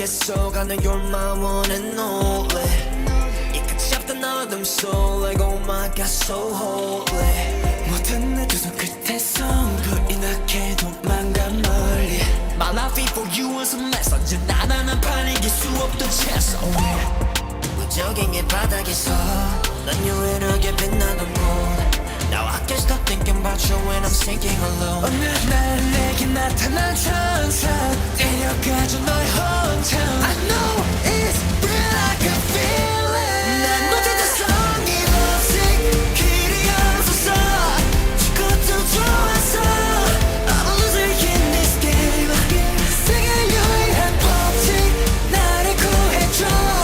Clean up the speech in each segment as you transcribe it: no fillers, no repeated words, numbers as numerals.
속아는 You're my one and only 이 끝이 없던 어둠 속 Like oh my god so holy 모든 내 두 손 끝에서 불이 나게 도망가 멀리 My life for you is a mess 언제나 나는 팔리길 수 없던 채소 무적행의 바닥에서 넌 유일하게 빛나던 곳 Now I can't stop thinking about you when I'm sinking alone 어느 날 내게 나타난 천사 데려가줘 너의 hometown I know it's real I can feel it 난 어제도 성이 lovesick 길이 없어서 죽어도 좋아서 I'm a loser in this game 세계 유일한 법칙 나를 구해줘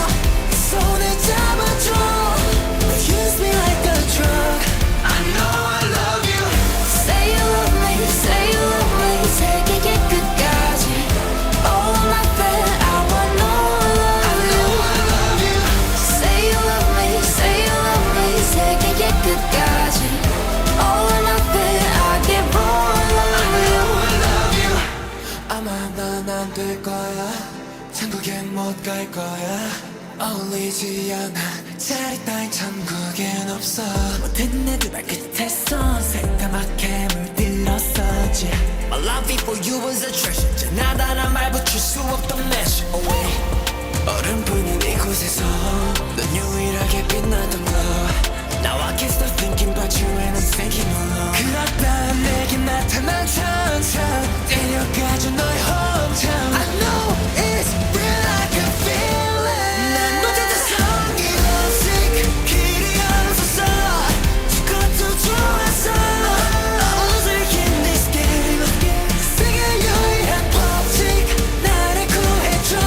손을 잡아줘 Use me like a drug I know I love you Say you love me, say you love me 세계의 끝까지 All I feel, I want all of you I love you Say you love me, say you love me 세계의 끝까지 All I feel, I give all of you I love you 아마 난 안 될 거야 천국엔 못 갈 거야 어울리지 않아 자리 따윈 천국엔 없어 모든 내 두 발끝에서 새까맣게 물들었었지 My love for you was a treasure 지나다란 말 붙일 수 없던 measure away 얼음뿐인 이곳에서 넌 유일하게 빛나던 거 Now I can't stop thinking about you and I'm thinking alone 그렇다 내게 나타난 천사 데려가줘 너의 hometown I know it's real I can feel it 난 어제도 성이 lovesick 길이 없어서 죽어도 좋아서 I'm a loser in this game 세계 유일한 법칙 나를 구해줘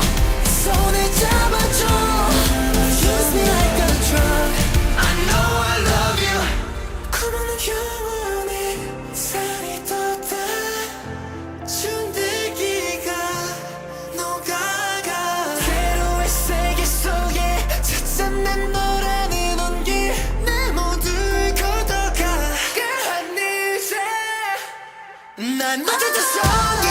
손을 잡아줘 Use me like a drug I know I love you 그러는 영원히 살이 돋아 준들기가 녹아가 새로운 세계 속에 찾아낸 너라는 온기 내 모두를 걷어가 그 하늘새 난 어제도